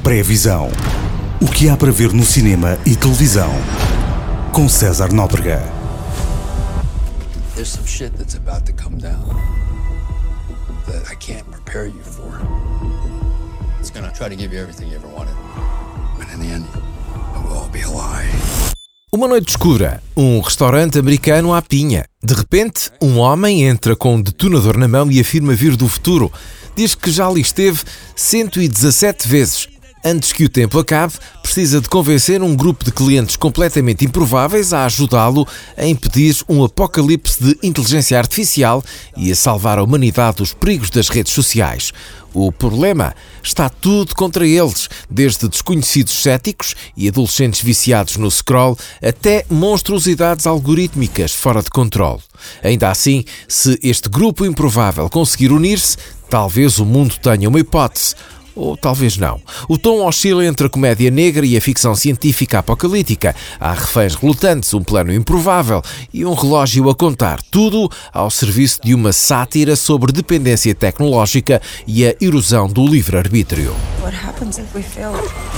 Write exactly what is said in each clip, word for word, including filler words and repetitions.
Pré-visão. O que há para ver no cinema e televisão. Com César Nóbrega. There's some shit that's about to come down that I can't prepare you for. It's gonna try to give you everything you ever wanted. But in the end, it will all be a lie. Uma noite escura, um restaurante americano à pinha. De repente, um homem entra com um detonador na mão e afirma vir do futuro. Diz que já ali esteve cento e dezassete vezes. Antes que o tempo acabe, precisa de convencer um grupo de clientes completamente improváveis a ajudá-lo a impedir um apocalipse de inteligência artificial e a salvar a humanidade dos perigos das redes sociais. O problema está tudo contra eles, desde desconhecidos céticos e adolescentes viciados no scroll até monstruosidades algorítmicas fora de controle. Ainda assim, se este grupo improvável conseguir unir-se, talvez o mundo tenha uma hipótese. Ou talvez não. O tom oscila entre a comédia negra e a ficção científica apocalíptica. Há reféns relutantes, um plano improvável e um relógio a contar. Tudo ao serviço de uma sátira sobre dependência tecnológica e a erosão do livre-arbítrio. What happens if we fail?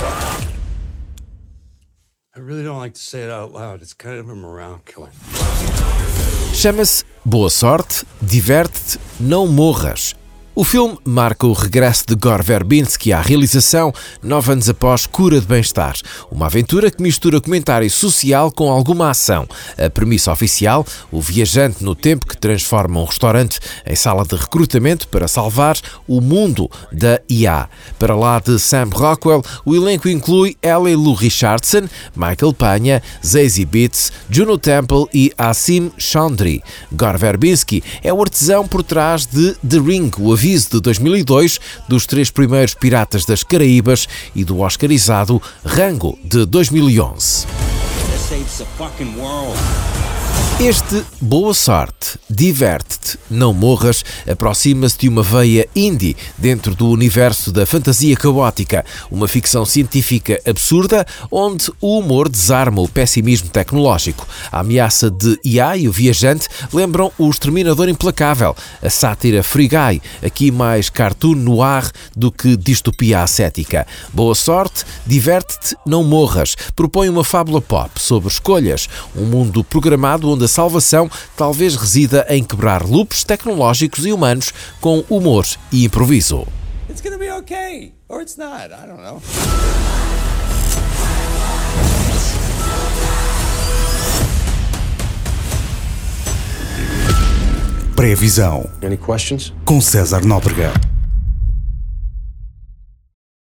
I really don't like to say it out loud. It's kind of a morale killer. Chama-se Boa Sorte, Diverte-te, Não Morras. O filme marca o regresso de Gore Verbinski à realização nove anos após Cura de Bem-Estar, uma aventura que mistura comentário social com alguma ação. A premissa oficial, o viajante no tempo que transforma um restaurante em sala de recrutamento para salvar o mundo da I A. Para lá de Sam Rockwell, o elenco inclui Ellie Lou Richardson, Michael Pena, Zazie Beetz, Juno Temple e Asim Chandri. Gore Verbinski é o artesão por trás de The Ring, o aviso de dois mil e dois, dos três primeiros Piratas das Caraíbas e do oscarizado Rango de dois mil e onze. Este Boa Sorte, Diverte-te, Não Morras aproxima-se de uma veia indie dentro do universo da fantasia caótica, uma ficção científica absurda onde o humor desarma o pessimismo tecnológico. A ameaça de I A e o viajante lembram o Exterminador Implacável, a sátira Free Guy, aqui mais cartoon noir do que distopia ascética. Boa Sorte, Diverte-te, Não Morras propõe uma fábula pop sobre escolhas, um mundo programado onde a salvação talvez resida em quebrar loops tecnológicos e humanos com humor e improviso. It's gonna be okay, or it's not. I don't know. Pré-visão. Any questions? Com César Nóbrega.